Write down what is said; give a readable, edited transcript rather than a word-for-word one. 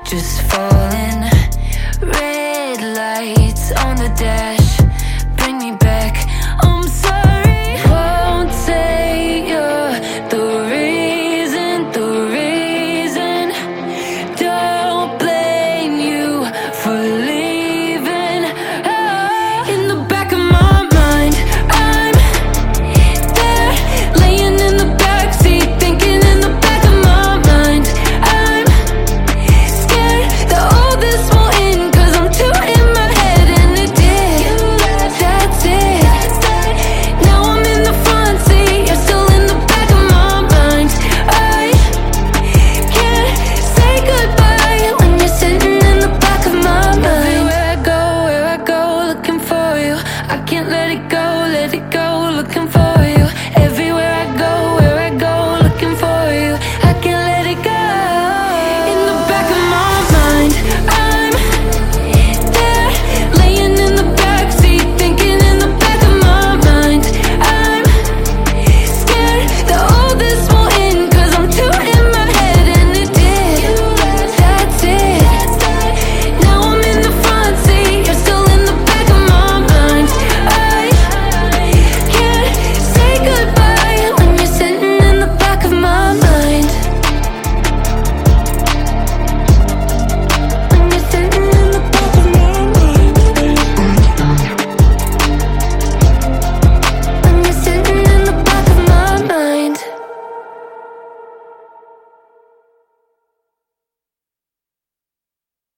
just falling. Red lights on the dash, bring me back. I'm sorry, won't say you're the reason, the reason. Don't blame you for leaving. Oh, in the back of my mind, I'm there, laying in the backseat, thinking in the back of my mind, I'm scared that all this won't end, 'cause I'm too in my head and it did. You left, that's it. Now I'm in the front seat, you're still in the back of my mind. I can't say goodbye when you're sitting in the back of my mind. Where I go, looking for you. I can't let it go, looking for you. Everywhere I go, where I go, looking for you. I can't let it go. In the back of my mind,